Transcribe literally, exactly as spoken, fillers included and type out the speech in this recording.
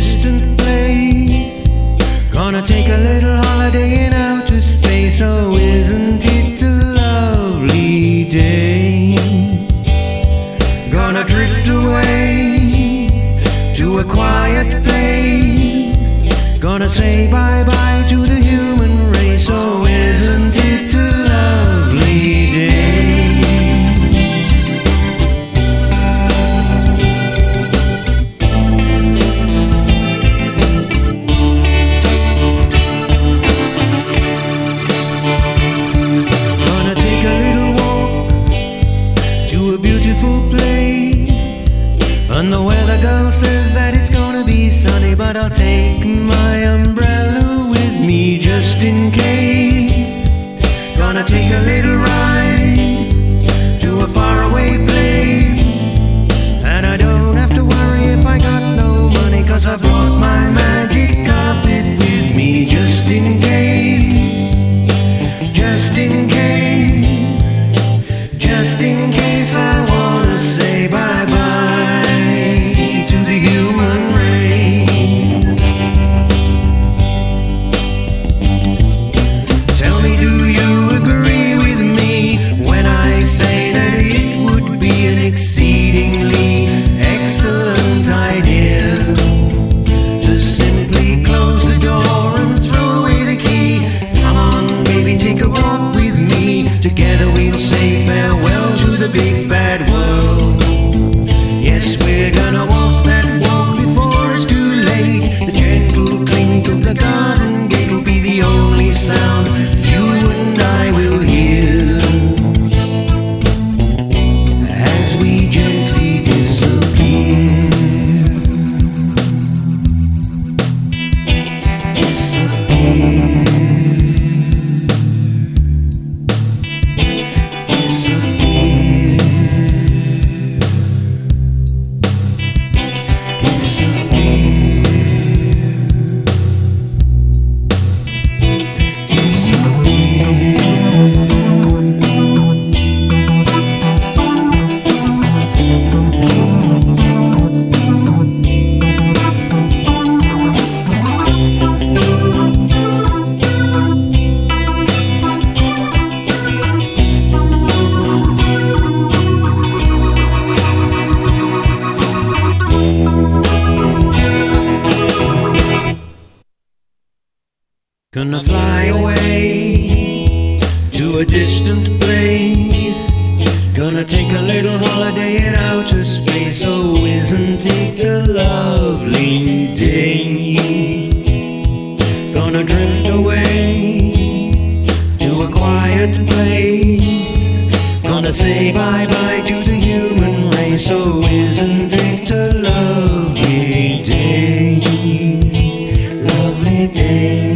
distant place. Gonna take a little holiday in outer space. Oh, isn't it a lovely day? Gonna drift away to a quiet place. Gonna say bye-bye to the human race. Oh, isn't it a lovely day? Gonna take a little walk to a beautiful place, and the weather girl says that it's gonna be sunny, but I'll take my umbrella with me just in case. Gonna take a little ride to a faraway place, and I don't have to worry if I got no money, 'cause I brought my magic carpet with me just in case. Just in case. Just in case I wanna say bye-bye to the human race. Tell me, do you agree with me when I say that it would be an exceedingly excellent idea to simply close the door and throw away the key? Come on, baby, take a walk with me. Together we'll say farewell to the big bad world. Yes, we're gonna walk that walk before it's too late. The gentle clink of the garden gate will be the only sound you and I will hear as we gently disappear. Disappear. Gonna fly away to a distant place. Gonna take a little holiday in outer space. Oh, isn't it a lovely day? Gonna drift away to a quiet place. Gonna say bye-bye to the human race. Oh, isn't it a lovely day? Lovely day.